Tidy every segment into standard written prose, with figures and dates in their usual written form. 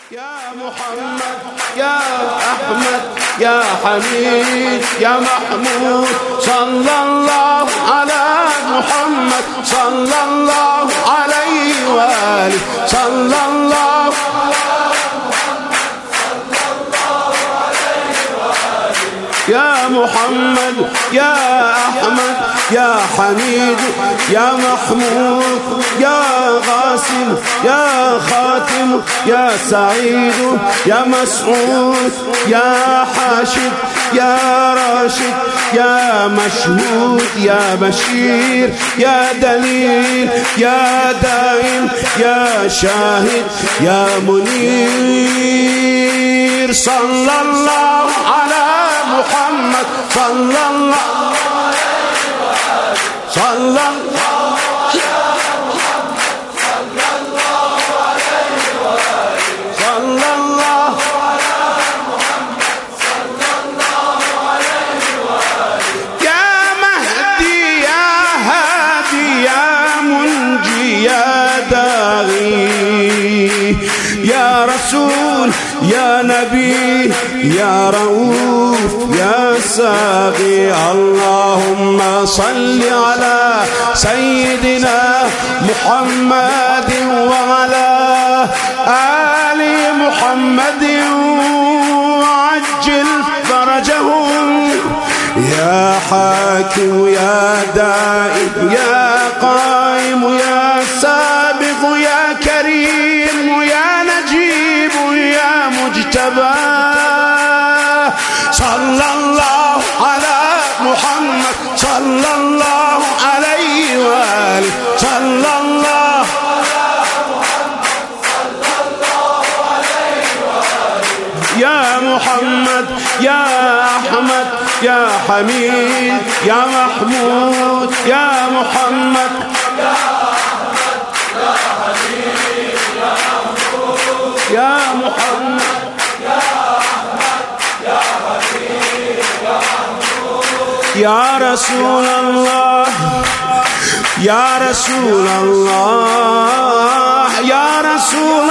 يا محمد يا أحمد يا حميد يا محمود صلى الله على محمد صلى الله عليه وآله صلى الله يا محمد يا أحمد يا حميد يا محمود يا غاسم يا خاتم يا سعيد يا مسعود يا حاشد يا راشد يا مشهود يا بشير يا دليل يا دائم يا شاهد يا منير صلى الله على محمد صلى الله صلى الله صلى الله يا مهدي يا هادي يا منجي يا داعي يا رسول يا نبي يا رؤوف يا ساقي اللهم صل على سيدنا محمد وعلى آل محمد وعجل فرجهم يا حاكم يا دائم يا قائم يا سابق يا كريم يا نجيب يا مجتبى صلى الله على محمد صلى الله عليه وآله صلى الله يا محمد يا أحمد يا حميد يا محمود يا محمد يا أحمد يا حميد يا محمود يا محمد يا أحمد يا حميد يا محمود يا رسول الله يا رسول الله يا رسول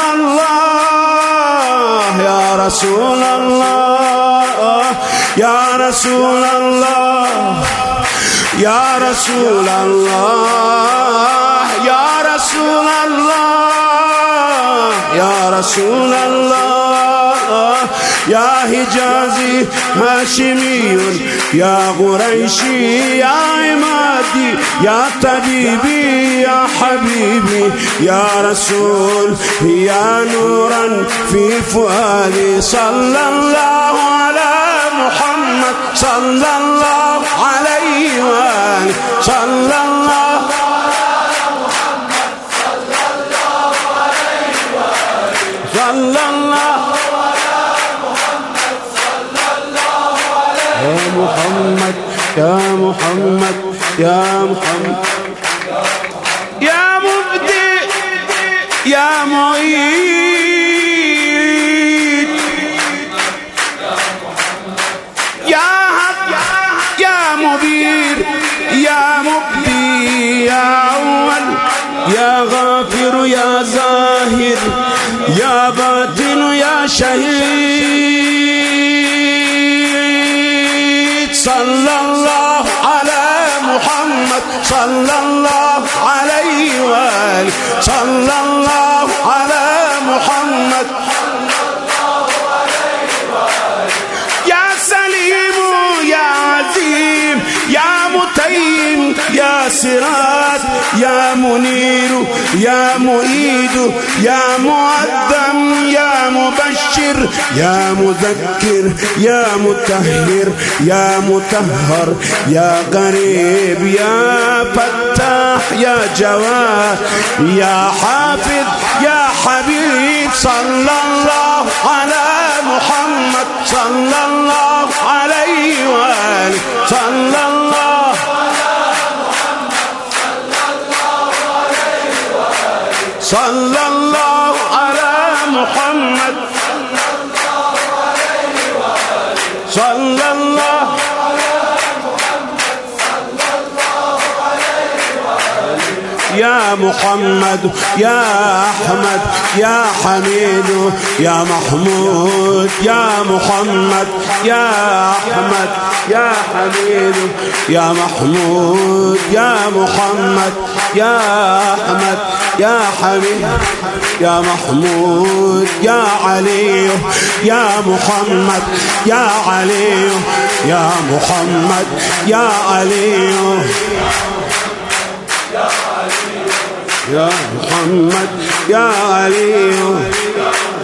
الله يا رسول الله يا رسول الله يا رسول الله يا رسول الله يا رسول الله يا حجازي هاشمي يا قريشي يا عمادي يا طبيبي يا حبيبي يا رسول يا نورا في فؤادي صلى الله على محمد صلى الله عليه وآله صلى الله على محمد صلى الله عليه وآله صلى الله على محمد صلى الله عليه يا محمد يا محمد يا محمد يا مبدئ يا معيد يا هب يا مبير يا مبدي يا أول يا غافر يا ظاهر يا باطن يا شهيد صلى الله على محمد صلى الله عليه وآله صلى الله على محمد يا سليم يا عظيم يا متيم يا سراج يا منير يا مؤيد يا مؤدم يا مبشر يا مذكر يا مطهر يا مطهر يا قريب يا فتاح يا جواد يا حافظ يا حبيب صلى الله على محمد صلى الله عليه وآله صلى الله صلى الله على محمد صلى الله على محمد يا محمد يا أحمد يا حميد يا محمود يا محمد يا أحمد يا حميد يا محمود يا محمد يا أحمد يا حميد يا محمود يا علي يا محمد يا علي يا محمد يا علي يا محمد يا علي